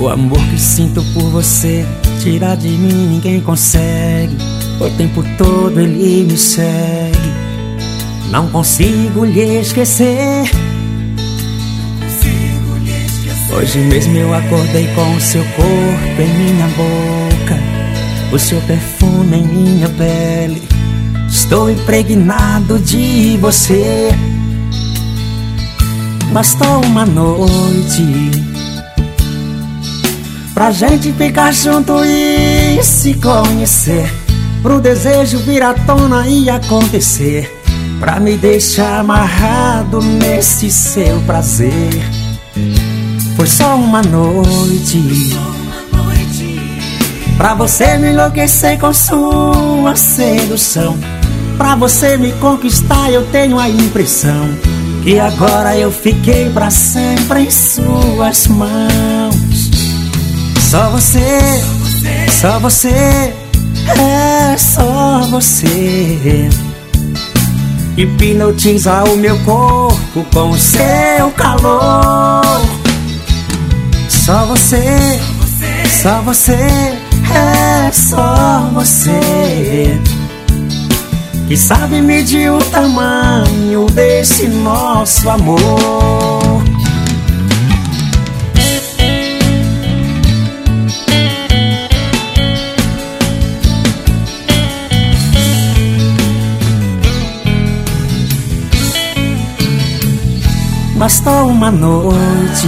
O amor que sinto por você, tirar de mim ninguém consegue. O tempo todo ele me segue. Não consigo lhe esquecer. Hoje mesmo eu acordei com o seu corpo em minha boca, o seu perfume em minha pele. Estou impregnado de você. Bastou uma noite pra gente ficar junto e se conhecer, pro desejo vir à tona e acontecer, pra me deixar amarrado nesse seu prazer. Foi só uma noite pra você me enlouquecer com sua sedução, pra você me conquistar. Eu tenho a impressão que agora eu fiquei pra sempre em suas mãos. Só você, só você, é só você. Hipnotiza o meu corpo com o seu calor. Só você, só você, é só você que sabe medir o tamanho desse nosso amor. Bastou uma noite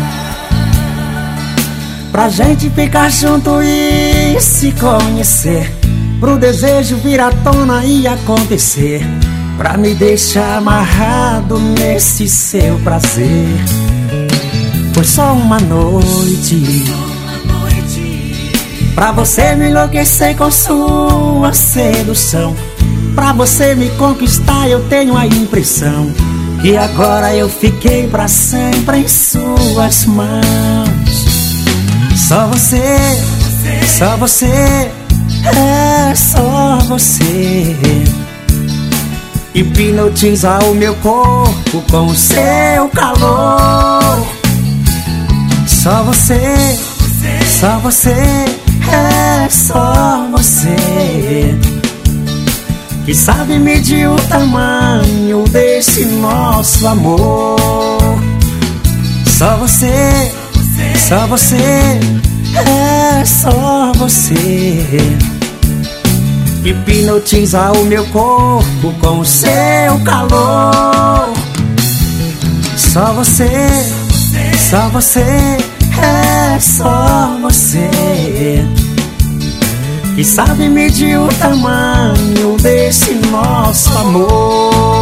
pra gente ficar junto e se conhecer, pro desejo vir à tona e acontecer, pra me deixar amarrado nesse seu prazer. Foi só uma noite pra você me enlouquecer com sua sedução, pra você me conquistar. Eu tenho a impressão que agora eu fiquei pra sempre em suas mãos. Só você, só você, é só você. Hipnotiza o meu corpo com o seu calor. Só você, só você, é só você que sabe medir o tamanho desse nosso amor. Só você, só você, é só você. Hipnotiza o meu corpo com o seu calor. Só você, só você, é só você que sabe medir o tamanho desse nosso amor.